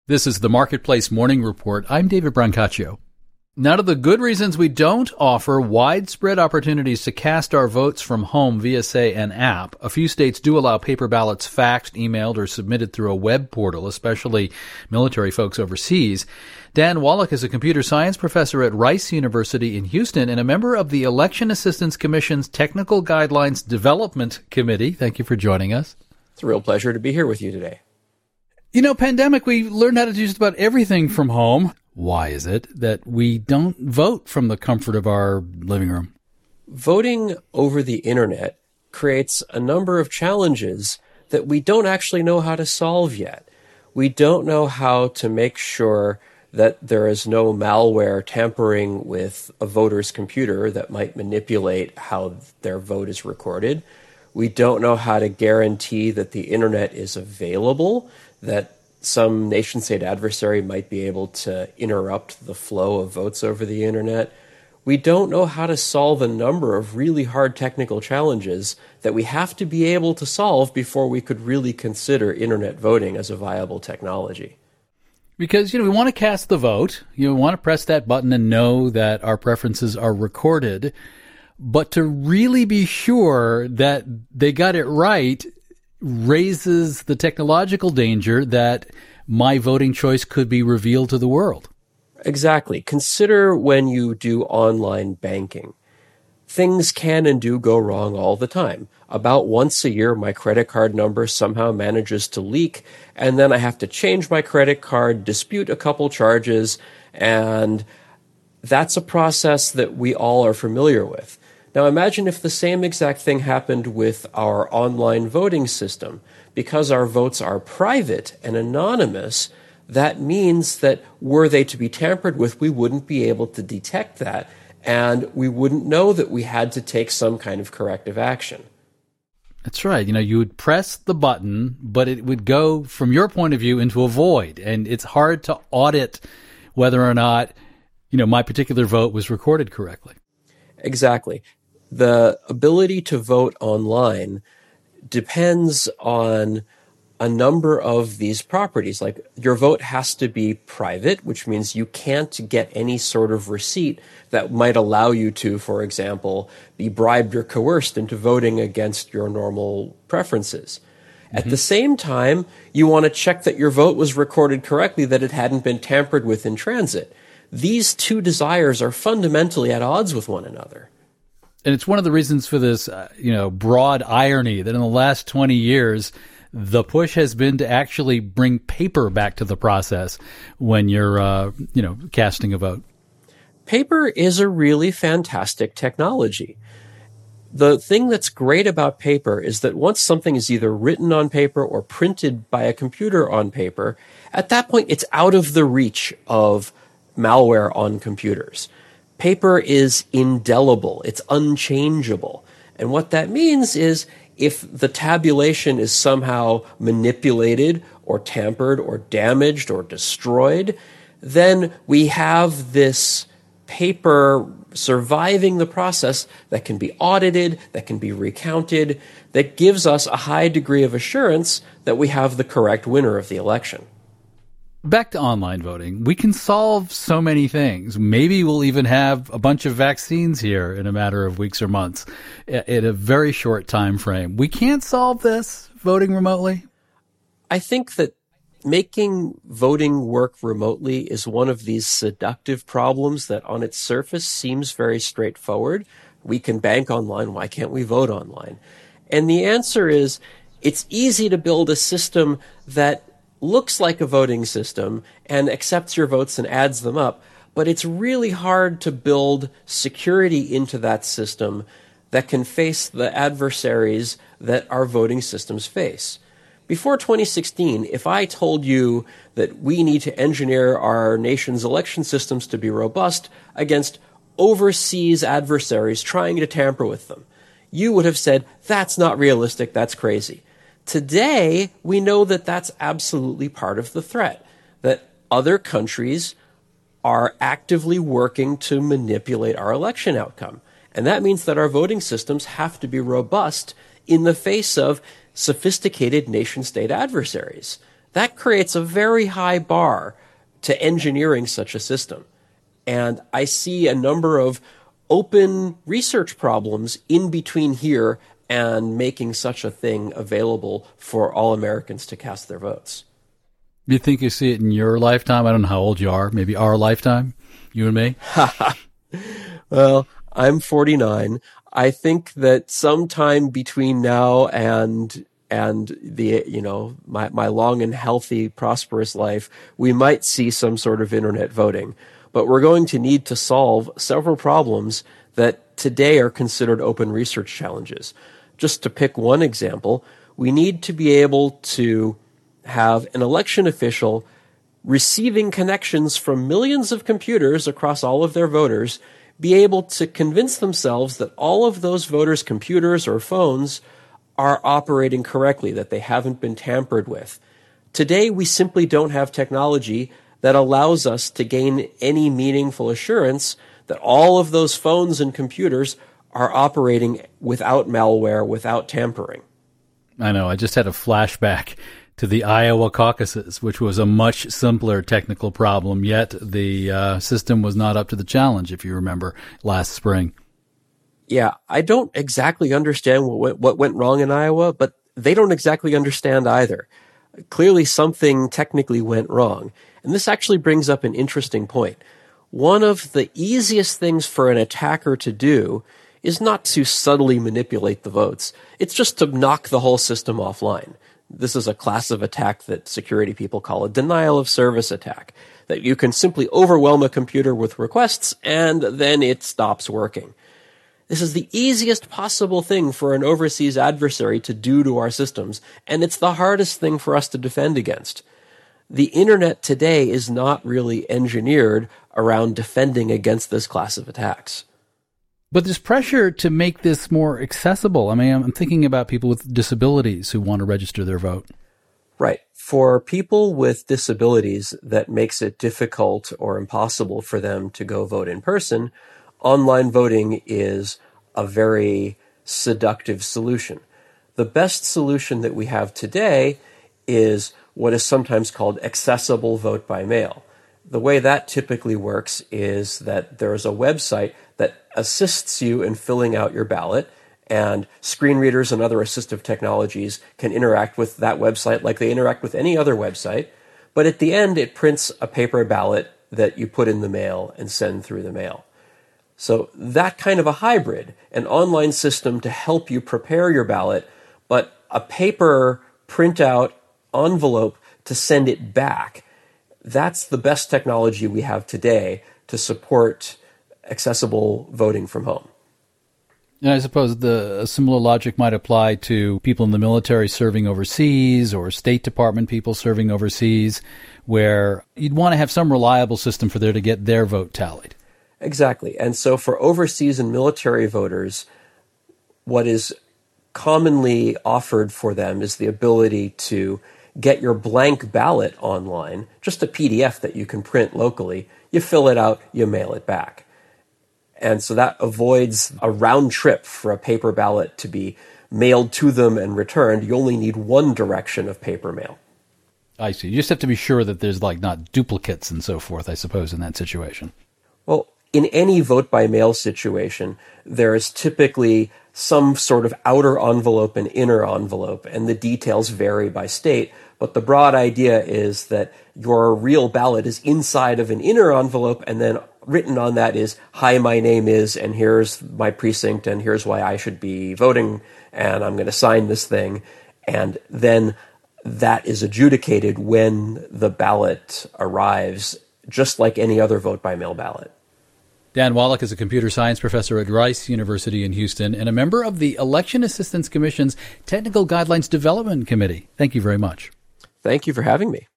This is the Marketplace Morning Report. I'm David Brancaccio. Now to the good reasons we don't offer widespread opportunities to cast our votes from home via, say, an app. A few states do allow paper ballots faxed, emailed, or submitted through a web portal, especially military folks overseas. Dan Wallach is a computer science professor at Rice University in Houston and a member of the Election Assistance Commission's Technical Guidelines Development Committee. Thank you for joining us. It's a real pleasure to be here with you today. You know, pandemic, we learned how to do just about everything from home. Why is it that we don't vote from the comfort of our living room? Voting over the internet creates a number of challenges that we don't actually know how to solve yet. We don't know how to make sure that there is no malware tampering with a voter's computer that might manipulate how their vote is recorded. We don't know how to guarantee that the internet is available, that some nation-state adversary might be able to interrupt the flow of votes over the internet. We don't know how to solve a number of really hard technical challenges that we have to be able to solve before we could really consider internet voting as a viable technology. Because, we want to cast the vote. You want to press that button and know that our preferences are recorded. But to really be sure that they got it right raises the technological danger that my voting choice could be revealed to the world. Exactly. Consider when you do online banking. Things can and do go wrong all the time. About once a year, my credit card number somehow manages to leak, and then I have to change my credit card, dispute a couple charges, and that's a process that we all are familiar with. Now imagine if the same exact thing happened with our online voting system. Because our votes are private and anonymous, that means that were they to be tampered with, we wouldn't be able to detect that, and we wouldn't know that we had to take some kind of corrective action. That's right. You would press the button, but it would go, from your point of view, into a void, and it's hard to audit whether or not, my particular vote was recorded correctly. Exactly. The ability to vote online depends on a number of these properties. Like your vote has to be private, which means you can't get any sort of receipt that might allow you to, for example, be bribed or coerced into voting against your normal preferences. Mm-hmm. At the same time, you want to check that your vote was recorded correctly, that it hadn't been tampered with in transit. These two desires are fundamentally at odds with one another. And it's one of the reasons for this, broad irony that in the last 20 years, the push has been to actually bring paper back to the process when you're, casting a vote. Paper is a really fantastic technology. The thing that's great about paper is that once something is either written on paper or printed by a computer on paper, at that point, it's out of the reach of malware on computers. Paper is indelible. It's unchangeable. And what that means is if the tabulation is somehow manipulated or tampered or damaged or destroyed, then we have this paper surviving the process that can be audited, that can be recounted, that gives us a high degree of assurance that we have the correct winner of the election. Back to online voting, we can solve so many things. Maybe we'll even have a bunch of vaccines here in a matter of weeks or months in a very short time frame. We can't solve this voting remotely? I think that making voting work remotely is one of these seductive problems that on its surface seems very straightforward. We can bank online. Why can't we vote online? And the answer is it's easy to build a system that looks like a voting system and accepts your votes and adds them up, but it's really hard to build security into that system that can face the adversaries that our voting systems face. Before 2016, if I told you that we need to engineer our nation's election systems to be robust against overseas adversaries trying to tamper with them, you would have said, that's not realistic, that's crazy. Today, we know that that's absolutely part of the threat, that other countries are actively working to manipulate our election outcome. And that means that our voting systems have to be robust in the face of sophisticated nation-state adversaries. That creates a very high bar to engineering such a system. And I see a number of open research problems in between here and making such a thing available for all Americans to cast their votes. You think you see it in your lifetime? I don't know how old you are. Maybe our lifetime, you and me? Well, I'm 49. I think that sometime between now and the, my long and healthy, prosperous life, we might see some sort of internet voting. But we're going to need to solve several problems that today are considered open research challenges. Just to pick one example, we need to be able to have an election official receiving connections from millions of computers across all of their voters be able to convince themselves that all of those voters' computers or phones are operating correctly, that they haven't been tampered with. Today, we simply don't have technology that allows us to gain any meaningful assurance that all of those phones and computers are operating without malware, without tampering. I know. I just had a flashback to the Iowa caucuses, which was a much simpler technical problem, yet the system was not up to the challenge, if you remember, last spring. Yeah, I don't exactly understand what went wrong in Iowa, but they don't exactly understand either. Clearly something technically went wrong. And this actually brings up an interesting point. One of the easiest things for an attacker to do is not to subtly manipulate the votes. It's just to knock the whole system offline. This is a class of attack that security people call a denial of service attack, that you can simply overwhelm a computer with requests and then it stops working. This is the easiest possible thing for an overseas adversary to do to our systems, and it's the hardest thing for us to defend against. The internet today is not really engineered around defending against this class of attacks. But there's pressure to make this more accessible. I mean, I'm thinking about people with disabilities who want to register their vote. Right. For people with disabilities, that makes it difficult or impossible for them to go vote in person. Online voting is a very seductive solution. The best solution that we have today is what is sometimes called accessible vote by mail. The way that typically works is that there is a website that assists you in filling out your ballot, and screen readers and other assistive technologies can interact with that website like they interact with any other website. But at the end, it prints a paper ballot that you put in the mail and send through the mail. So that kind of a hybrid, an online system to help you prepare your ballot, but a paper printout envelope to send it back. That's the best technology we have today to support accessible voting from home. And I suppose a similar logic might apply to people in the military serving overseas or State Department people serving overseas, where you'd want to have some reliable system for there to get their vote tallied. Exactly. And so for overseas and military voters, what is commonly offered for them is the ability to get your blank ballot online, just a PDF that you can print locally. You fill it out, you mail it back. And so that avoids a round trip for a paper ballot to be mailed to them and returned. You only need one direction of paper mail. I see. You just have to be sure that there's not duplicates and so forth, I suppose, in that situation. Well, in any vote by mail situation, there is typically some sort of outer envelope and inner envelope, and the details vary by state. But the broad idea is that your real ballot is inside of an inner envelope, and then written on that is, "Hi, my name is, and here's my precinct, and here's why I should be voting, and I'm going to sign this thing." And then that is adjudicated when the ballot arrives, just like any other vote by mail ballot. Dan Wallach is a computer science professor at Rice University in Houston and a member of the Election Assistance Commission's Technical Guidelines Development Committee. Thank you very much. Thank you for having me.